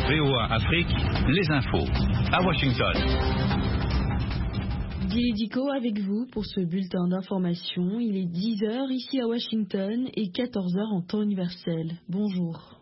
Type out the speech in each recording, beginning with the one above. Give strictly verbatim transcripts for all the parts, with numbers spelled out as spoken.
V O A Afrique, les infos. À Washington. Guy Dico avec vous pour ce bulletin d'information. Il est dix heures ici à Washington et quatorze heures en temps universel. Bonjour.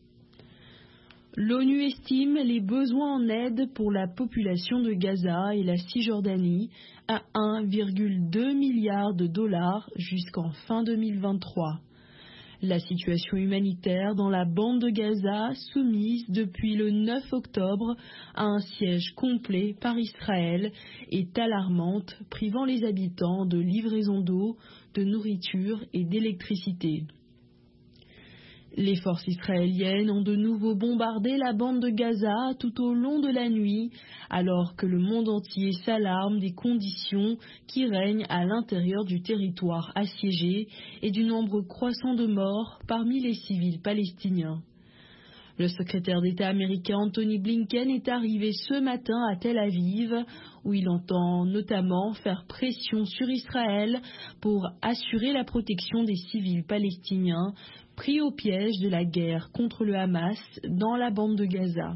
L'ONU estime les besoins en aide pour la population de Gaza et la Cisjordanie à un virgule deux milliard de dollars jusqu'en fin deux mille vingt-trois. La situation humanitaire dans la bande de Gaza, soumise depuis le neuf octobre à un siège complet par Israël, est alarmante, privant les habitants de livraison d'eau, de nourriture et d'électricité. Les forces israéliennes ont de nouveau bombardé la bande de Gaza tout au long de la nuit, alors que le monde entier s'alarme des conditions qui règnent à l'intérieur du territoire assiégé et du nombre croissant de morts parmi les civils palestiniens. Le secrétaire d'État américain Antony Blinken est arrivé ce matin à Tel Aviv, où il entend notamment faire pression sur Israël pour assurer la protection des civils palestiniens pris au piège de la guerre contre le Hamas dans la bande de Gaza.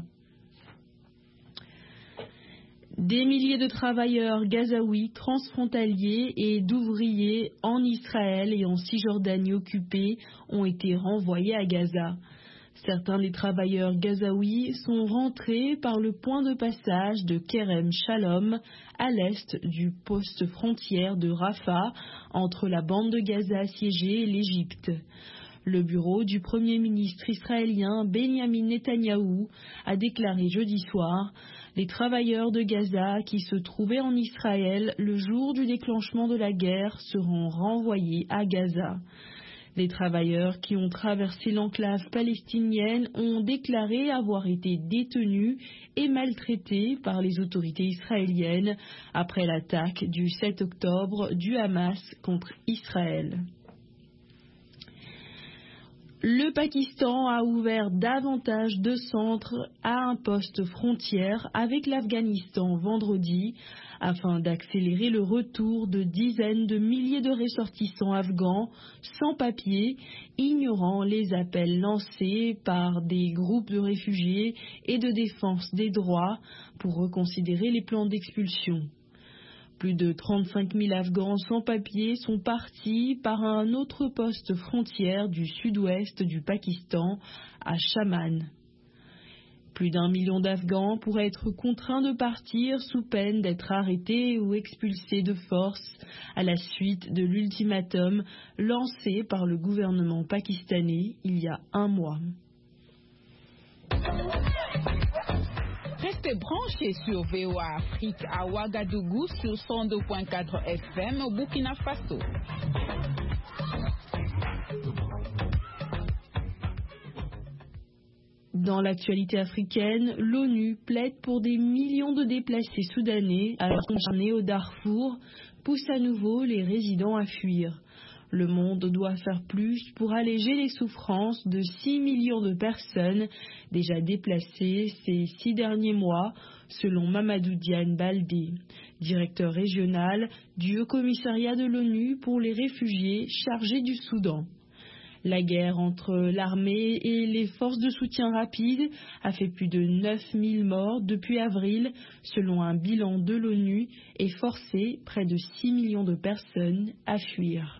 Des milliers de travailleurs gazaouis transfrontaliers et d'ouvriers en Israël et en Cisjordanie occupés ont été renvoyés à Gaza. Certains des travailleurs gazaouis sont rentrés par le point de passage de Kerem Shalom à l'est du poste frontière de Rafah entre la bande de Gaza assiégée et l'Égypte. Le bureau du Premier ministre israélien Benjamin Netanyahou a déclaré jeudi soir « Les travailleurs de Gaza qui se trouvaient en Israël le jour du déclenchement de la guerre seront renvoyés à Gaza ». Les travailleurs qui ont traversé l'enclave palestinienne ont déclaré avoir été détenus et maltraités par les autorités israéliennes après l'attaque du sept octobre du Hamas contre Israël. Le Pakistan a ouvert davantage de centres à un poste frontière avec l'Afghanistan vendredi afin d'accélérer le retour de dizaines de milliers de ressortissants afghans sans papier, ignorant les appels lancés par des groupes de réfugiés et de défense des droits pour reconsidérer les plans d'expulsion. Plus de trente-cinq mille Afghans sans papier sont partis par un autre poste frontière du sud-ouest du Pakistan, à Shaman. Plus d'un million d'Afghans pourraient être contraints de partir sous peine d'être arrêtés ou expulsés de force à la suite de l'ultimatum lancé par le gouvernement pakistanais il y a un mois. Restez branchés sur V O A Afrique à Ouagadougou sur cent deux virgule quatre F M au Burkina Faso. Dans l'actualité africaine, l'ONU plaide pour des millions de déplacés soudanais alors concernés au Darfour, pousse à nouveau les résidents à fuir. Le monde doit faire plus pour alléger les souffrances de six millions de personnes déjà déplacées ces six derniers mois, selon Mamadou Diane Baldé, directeur régional du Haut Commissariat de l'ONU pour les réfugiés chargé du Soudan. La guerre entre l'armée et les forces de soutien rapide a fait plus de neuf mille morts depuis avril, selon un bilan de l'ONU, et forcé près de six millions de personnes à fuir.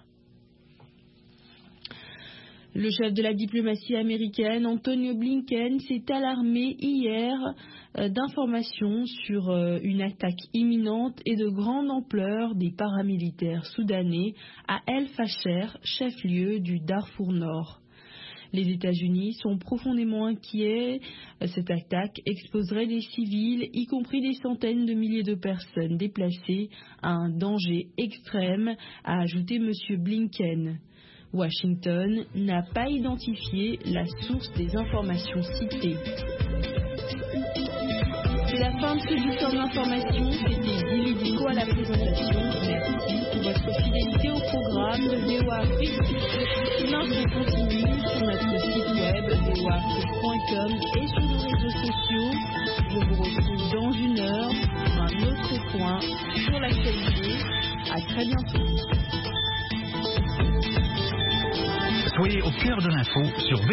Le chef de la diplomatie américaine, Antony Blinken, s'est alarmé hier euh, d'informations sur euh, une attaque imminente et de grande ampleur des paramilitaires soudanais à El Fasher, chef-lieu du Darfour Nord. Les États-Unis sont profondément inquiets. Cette attaque exposerait des civils, y compris des centaines de milliers de personnes déplacées, à un danger extrême, a ajouté M. Blinken. Washington n'a pas identifié la source des informations citées. C'est la fin de ce bulletin d'information. C'était Guy Dico à la présentation. Merci pour votre fidélité au programme de V O A Afrique. L'info continue sur notre site web v o a afrique point com et sur nos réseaux sociaux. Je vous retrouve dans une heure pour un autre point sur l'actualité. À très bientôt. Soyez au cœur de l'info sur